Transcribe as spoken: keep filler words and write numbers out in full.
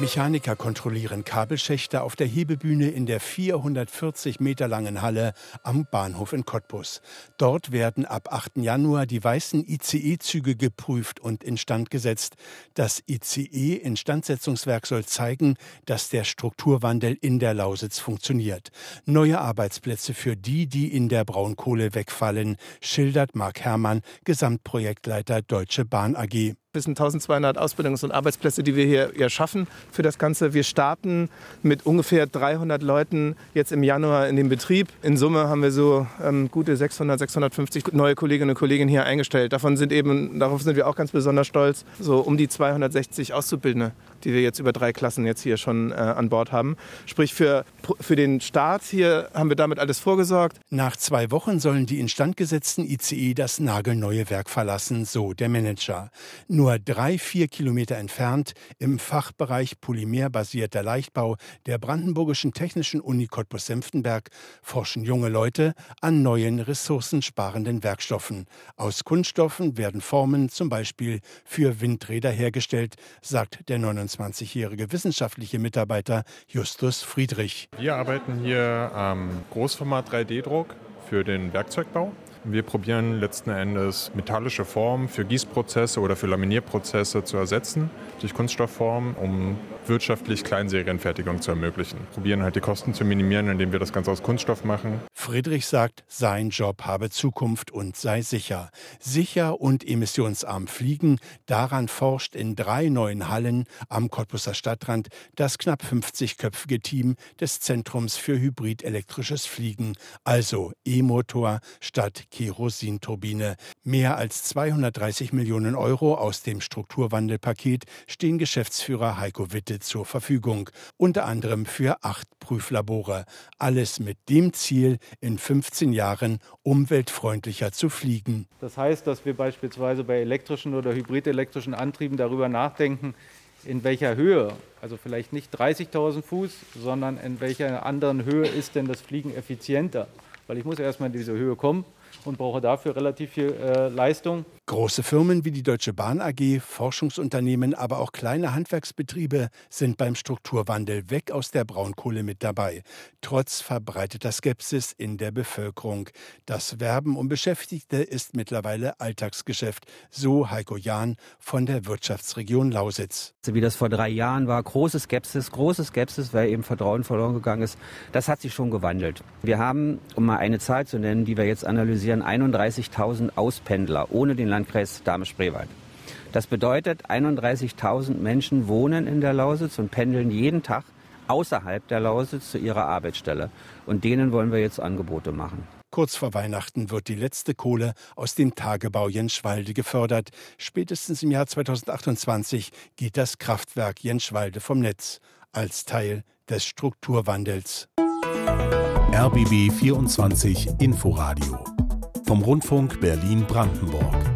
Mechaniker kontrollieren Kabelschächte auf der Hebebühne in der vierhundertvierzig Meter langen Halle am Bahnhof in Cottbus. Dort werden ab achten Januar die weißen I C E-Züge geprüft und instand gesetzt. Das I C E-Instandsetzungswerk soll zeigen, dass der Strukturwandel in der Lausitz funktioniert. Neue Arbeitsplätze für die, die in der Braunkohle wegfallen, schildert Marc Herrmann, Gesamtprojektleiter Deutsche Bahn A G. Bis eintausendzweihundert Ausbildungs- und Arbeitsplätze, die wir hier ja schaffen für das Ganze. Wir starten mit ungefähr dreihundert Leuten jetzt im Januar in den Betrieb. In Summe haben wir so ähm, gute sechshundert, sechshundertfünfzig neue Kolleginnen und Kollegen hier eingestellt. Davon sind eben, darauf sind wir auch ganz besonders stolz, so um die zweihundertsechzig Auszubildende, die wir jetzt über drei Klassen jetzt hier schon äh, an Bord haben. Sprich, für, für den Start hier haben wir damit alles vorgesorgt. Nach zwei Wochen sollen die instandgesetzten I C E das nagelneue Werk verlassen, so der Manager. Nur drei, vier Kilometer entfernt, im Fachbereich polymerbasierter Leichtbau der Brandenburgischen Technischen Uni Cottbus-Senftenberg, forschen junge Leute an neuen ressourcensparenden Werkstoffen. Aus Kunststoffen werden Formen zum Beispiel für Windräder hergestellt, sagt der neunundzwanzigjährige wissenschaftliche Mitarbeiter Justus Friedrich. Wir arbeiten hier am Großformat drei D Druck für den Werkzeugbau. Wir probieren letzten Endes metallische Formen für Gießprozesse oder für Laminierprozesse zu ersetzen durch Kunststoffformen, um wirtschaftlich Kleinserienfertigung zu ermöglichen. Wir probieren halt die Kosten zu minimieren, indem wir das Ganze aus Kunststoff machen. Friedrich sagt, sein Job habe Zukunft und sei sicher. Sicher und emissionsarm fliegen, daran forscht in drei neuen Hallen am Cottbuser Stadtrand das knapp fünfzigköpfige Team des Zentrums für hybrid-elektrisches Fliegen, also E-Motor statt Kerosinturbine. Mehr als zweihundertdreißig Millionen Euro aus dem Strukturwandelpaket stehen Geschäftsführer Heiko Witte zur Verfügung, unter anderem für acht Prüflabore. Alles mit dem Ziel, in fünfzehn Jahren umweltfreundlicher zu fliegen. Das heißt, dass wir beispielsweise bei elektrischen oder hybridelektrischen Antrieben darüber nachdenken, in welcher Höhe, also vielleicht nicht dreißigtausend Fuß, sondern in welcher anderen Höhe ist denn das Fliegen effizienter? Weil ich muss erstmal in diese Höhe kommen und brauche dafür relativ viel äh, Leistung. Große Firmen wie die Deutsche Bahn A G, Forschungsunternehmen, aber auch kleine Handwerksbetriebe sind beim Strukturwandel weg aus der Braunkohle mit dabei. Trotz verbreiteter Skepsis in der Bevölkerung. Das Werben um Beschäftigte ist mittlerweile Alltagsgeschäft, so Heiko Jahn von der Wirtschaftsregion Lausitz. Wie das vor drei Jahren war, große Skepsis, große Skepsis, weil eben Vertrauen verloren gegangen ist. Das hat sich schon gewandelt. Wir haben, um mal eine Zahl zu nennen, die wir jetzt analysieren, einunddreißigtausend Auspendler ohne den Landkreis Dahme-Spreewald. Das bedeutet, einunddreißigtausend Menschen wohnen in der Lausitz und pendeln jeden Tag außerhalb der Lausitz zu ihrer Arbeitsstelle. Und denen wollen wir jetzt Angebote machen. Kurz vor Weihnachten wird die letzte Kohle aus dem Tagebau Jenschwalde gefördert. Spätestens im Jahr zweitausendachtundzwanzig geht das Kraftwerk Jenschwalde vom Netz als Teil des Strukturwandels. R B B vierundzwanzig Inforadio vom Rundfunk Berlin-Brandenburg.